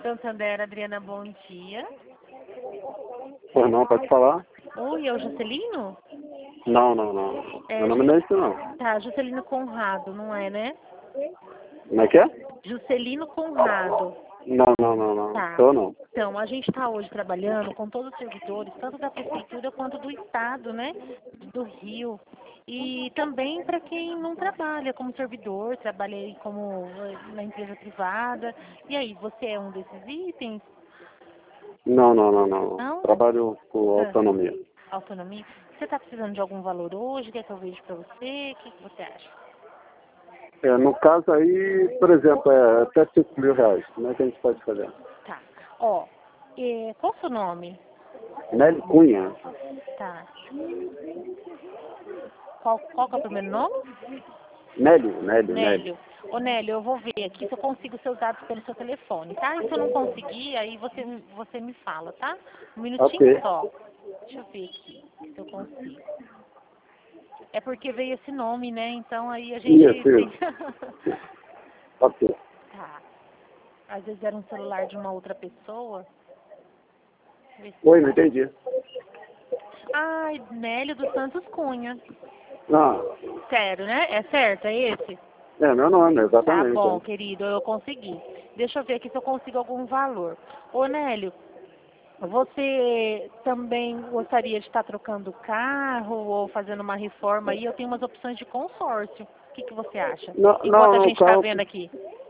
Santander, Adriana, bom dia. Pois não, pode falar? Oi, é o Juscelino? Não. Meu nome não é isso, não. Tá, Juscelino Conrado, não é, né? Como é que é? Juscelino Conrado. Não. Tá. Sou não. Então, a gente está hoje trabalhando com todos os servidores, tanto da Prefeitura quanto do Estado, né? Do Rio. E também para quem não trabalha como servidor, trabalha aí como na empresa privada. E aí, você é um desses itens? Não. Não? Trabalho com Ah, autonomia. autonomia? Você está precisando de algum valor hoje? Quer que eu veja para você? O que você acha? No caso aí, por exemplo, até 5 mil reais. Como é que a gente pode fazer? Tá. Ó, qual o seu nome? Nelly Cunha. Tá. Qual que é o primeiro nome? Nélio. Nélio. Ô, Nélio, eu vou ver aqui se eu consigo seus dados pelo seu telefone, tá? E se eu não conseguir, aí você me fala, tá? Um minutinho Ok. só. Deixa eu ver aqui se eu consigo. É porque veio esse nome, né? Então aí a gente tem... Isso. Ok. Tá. Às vezes era um celular de uma outra pessoa. Deixa eu ver se... Oi, não entendi. Ai, Nélio dos Santos Cunha. Não. Sério, né? É certo? É esse? É meu nome, Tá exatamente. bom, querido, eu consegui. Deixa eu ver aqui se eu consigo algum valor. Ô, Nélio, você também gostaria de estar trocando carro ou fazendo uma reforma aí? Eu tenho umas opções de consórcio. O que você acha? Enquanto a gente está vendo aqui.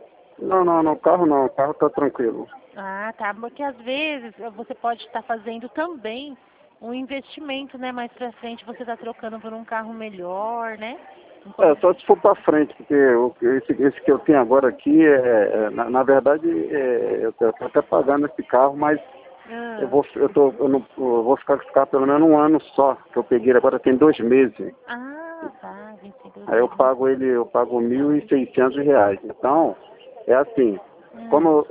Não, carro não. Carro tá tranquilo. Ah, tá. Porque às vezes você pode estar fazendo também um investimento, né? Mais pra frente você está trocando por um carro melhor, né? Só se for para frente, porque esse que eu tenho agora aqui, na verdade, eu tô até pagando esse carro, mas eu vou ficar com esse carro pelo menos um ano só, que eu peguei ele agora tem 2 meses. Ah, tá, 22 Aí eu pago R$ 1.600. Então, é assim, como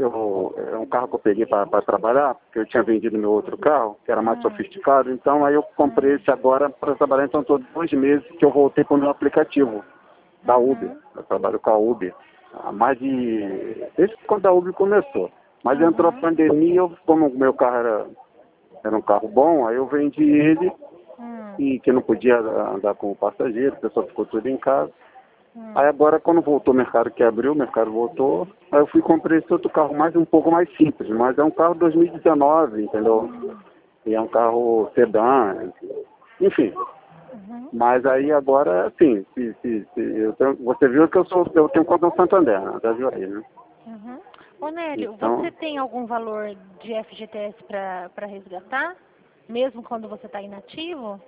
é um carro que eu peguei para trabalhar, porque eu tinha vendido meu outro carro, que era mais sofisticado, então aí eu comprei esse agora para trabalhar, então todos 2 meses que eu voltei para o meu aplicativo da Uber. Eu trabalho com a Uber há mais de... desde quando a Uber começou. Mas entrou a pandemia, como o meu carro era um carro bom, aí eu vendi ele, e que não podia andar com o passageiro, o pessoal ficou tudo em casa. Aí agora, quando voltou o mercado, que abriu, o mercado voltou, aí eu fui e comprei esse outro carro um pouco mais simples, mas é um carro 2019, entendeu? E é um carro sedã, enfim. Mas aí agora, assim, você viu que eu tenho conta no Santander, né? Já viu aí, né? Ô, Nélio, Então, você tem algum valor de FGTS para resgatar? Mesmo quando você está inativo?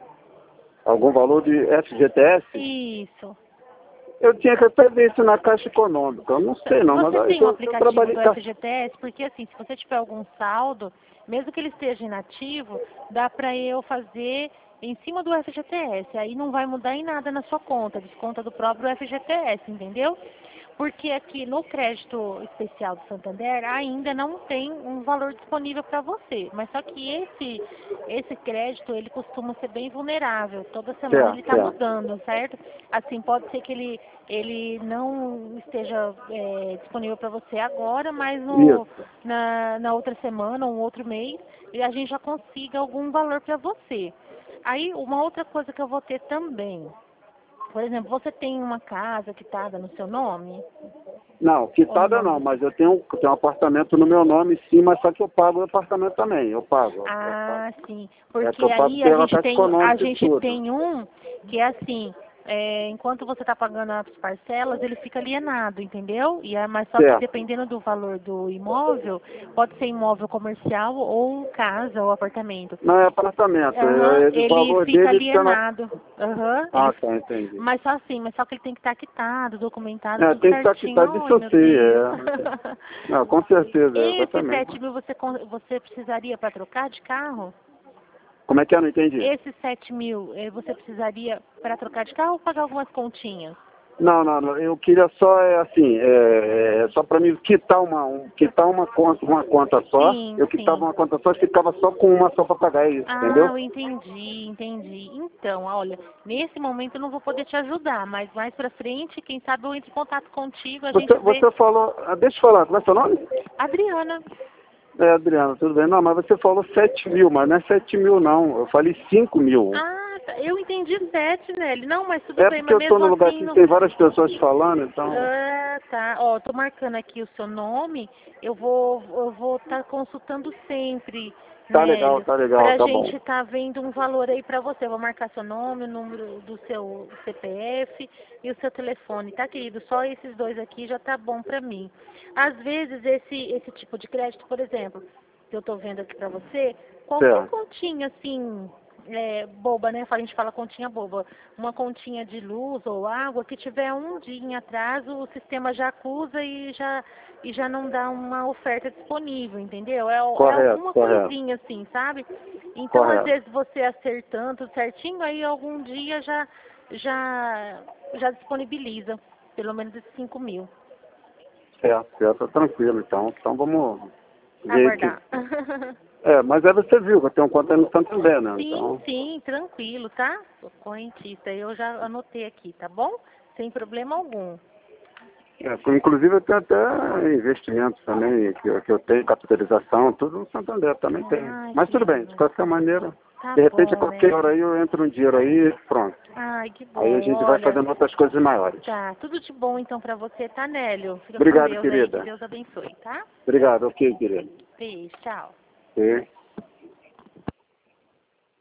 algum valor de FGTS? Isso. Eu tinha que até ver isso na Caixa Econômica. Eu não sei não, mas Você tem um eu aplicativo trabalhei... do FGTS? Porque assim, se você tiver algum saldo, mesmo que ele esteja inativo, dá para eu fazer em cima do FGTS. Aí não vai mudar em nada na sua conta, desconta do próprio FGTS, entendeu? Porque aqui no crédito especial do Santander ainda não tem um valor disponível para você. Mas só que esse crédito, ele costuma ser bem vulnerável. Toda semana ele está mudando, certo? Assim, pode ser que ele não esteja disponível para você agora, mas na outra semana, um outro mês, a gente já consiga algum valor para você. Aí, uma outra coisa que eu vou ter também... Por exemplo, você tem uma casa quitada no seu nome? Não, quitada não, mas eu tenho um apartamento no meu nome sim, mas só que eu pago o apartamento também, eu pago. Ah, sim, porque eu pago aí a gente tudo. tem um que é assim, enquanto você está pagando as parcelas, ele fica alienado, entendeu? Mas só que dependendo do valor do imóvel, pode ser imóvel comercial ou casa ou apartamento. Não, é apartamento. Ele fica alienado. Tá, entendi. Mas só que ele tem que estar quitado, documentado, tudo tem que estar certinho. quitado, isso eu sei. Não, com certeza, Esse exatamente. 7 mil você precisaria para trocar de carro? Como é que é? Não entendi. Esses 7 mil você precisaria para trocar de carro ou pagar algumas continhas? Não, não, não, eu queria só, só para mim quitar uma conta só, Sim, eu sim. quitava uma conta só e ficava só com uma só para pagar isso, Ah, entendeu? eu entendi. Então, olha, nesse momento eu não vou poder te ajudar, mas mais pra frente, quem sabe eu entro em contato contigo, a gente vê. Você falou, deixa eu falar, como é seu nome? Adriana. É, Adriana, tudo bem. Não, mas você falou 7.000, mas não é 7.000 não, eu falei 5.000. Ah, tá, eu entendi 7, Nelly. Não, mas tudo É bem, porque mas eu estou mesmo num lugar assim aqui que não. tem várias pessoas falando, então... Ah, tá. Ó, tô marcando aqui o seu nome. Eu vou estar consultando sempre, Nélio, Tá legal, pra tá bom. gente tá vendo um valor aí pra você. Eu vou marcar seu nome, o número do seu CPF e o seu telefone, tá, querido? Só esses dois aqui já tá bom pra mim. Às vezes esse tipo de crédito, por exemplo, que eu tô vendo aqui pra você, qualquer Certo. continha assim, boba, né? A gente fala continha boba. Uma continha de luz ou água que tiver um dia em atraso, o sistema já acusa e já não dá uma oferta disponível, entendeu? É alguma Correto, coisinha assim, sabe? Então, às correto. vezes, você acertando tudo certinho, aí algum dia já disponibiliza, pelo menos esses 5.000. Certo, tranquilo, então. Então vamos ver que... Aguardar. Mas aí você viu que eu tenho conta no Santander, né? Então, Sim, tranquilo, tá? Sou correntista, eu já anotei aqui, tá bom? Sem problema algum. inclusive eu tenho até investimentos também, que eu tenho, capitalização, tudo no Santander também tem. Ai, Mas que tudo bem, de bom. qualquer maneira, Tá de repente a bom, qualquer né? hora aí eu entro um dinheiro aí, pronto. Ai, que Aí a bom. gente vai Olha, fazendo outras coisas maiores. tá. Tudo de bom então pra você, tá, Nélio? Fica com Obrigado, Deus aí, que querida. Deus abençoe, tá? Obrigado, ok, querido. Beijo, tchau. Ok.